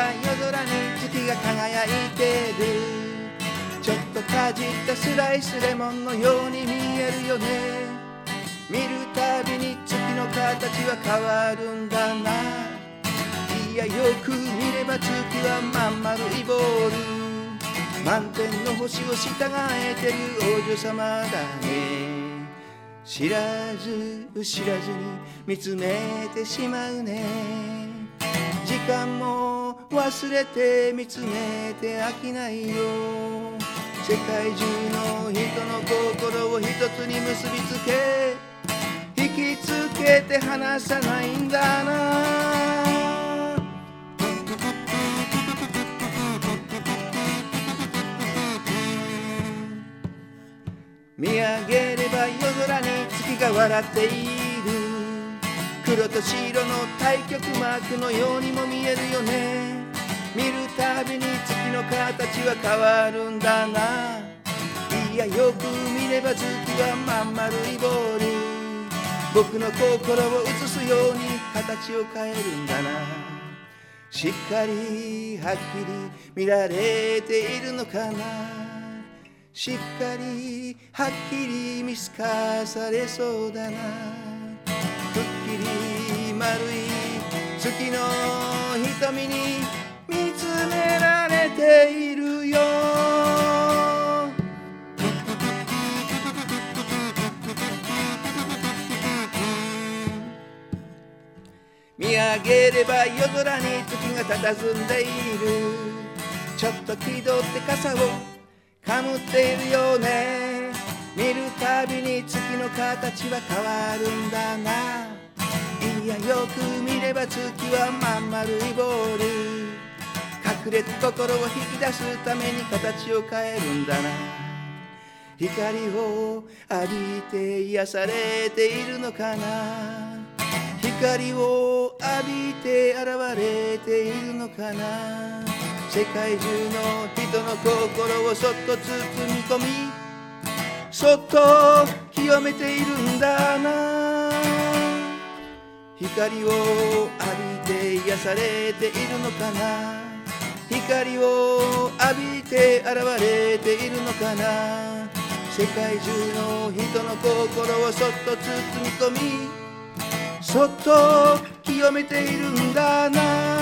夜空に月が輝いてる。ちょっとかじったスライスレモンのように見えるよね。見るたびに月の形は変わるんだな。いやよく見れば月はまん丸いボール。満天の星を従えてる王女様だね。知らず知らずに見つめてしまうね。時間も忘れて見つめて飽きないよ。世界中の人の心を一つに結びつけ、引きつけて離さないんだな。見上げれば夜空に月が笑っている。黒と白の太極マークのようにも見えるよね。見るたびに月の形は変わるんだな。いやよく見れば月はまん丸いボール。僕の心を映すように形を変えるんだな。しっかりはっきり見られているのかな。しっかりはっきり見透かされそうだな。くっきり丸い月の瞳に見つめられているよ。見上げれば夜空に月が佇んでいる。ちょっと気取って傘をかむっているよね。見るたびに月の形は変わるんだな。いやよく見れば月はまん丸いボール。隠れた心を引き出すために形を変えるんだな。光を浴びて癒されているのかな。光を浴びて現れているのかな。世界中の人の心をそっと包み込み、そっと清めているんだな。光を浴びて癒されているのかな。光を浴びて現れているのかな。世界中の人の心をそっと包み込み、そっと清めているんだな。